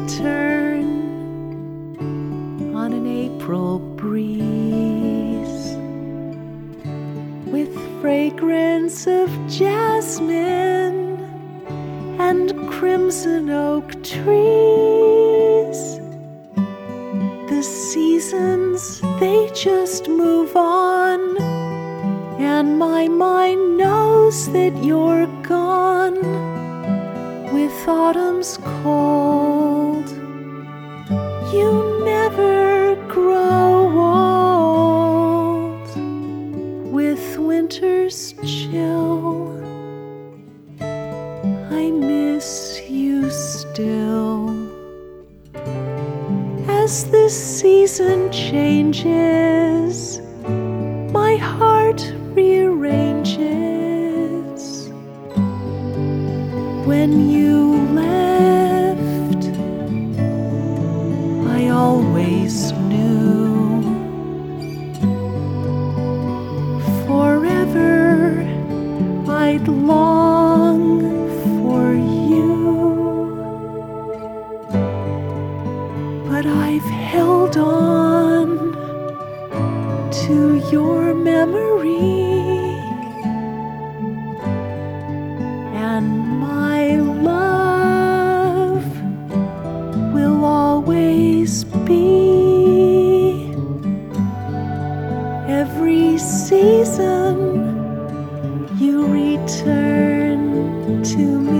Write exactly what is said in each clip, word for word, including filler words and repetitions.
return on an April breeze, with fragrance of jasmine and crimson oak trees. The seasons, they just move on, and my mind knows that you're gone with autumn's cold. You never grow old with winter's chill. I miss you still. As the season changes, my heart rearranges. When you left, I always knew forever I'd long for you. But I've held on to your memory, and my love will always be. Every season you return to me.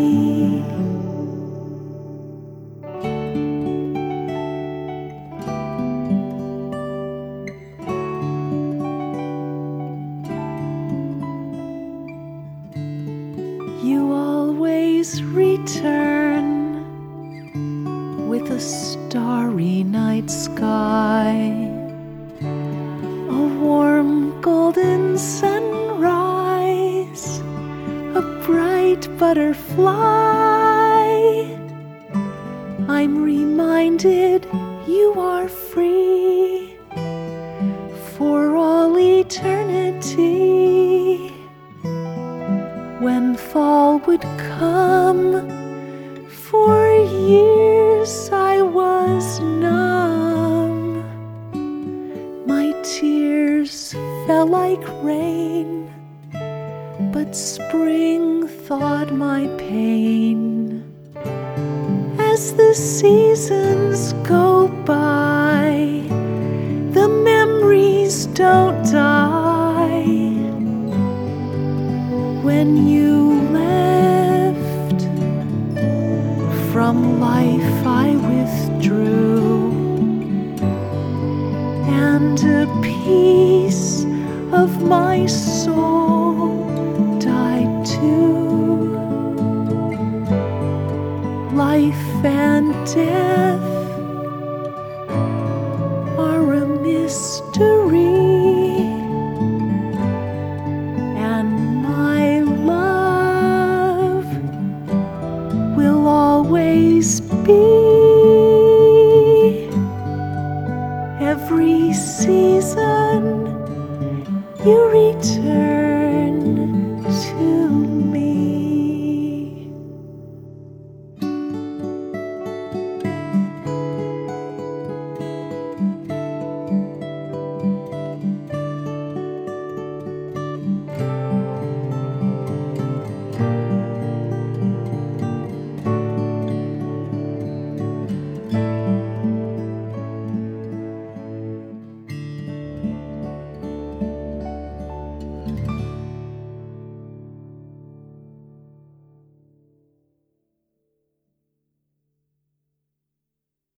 You always return with a starry night sky, a warm golden sunrise, a bright butterfly. I'm reminded you are free for all eternity. When fall would come, for years I was numb. My tears fell like rain, but spring thawed my pain. As the seasons go by, the memories don't die. When you left, from life I withdrew, and a piece of my soul died too. Life and death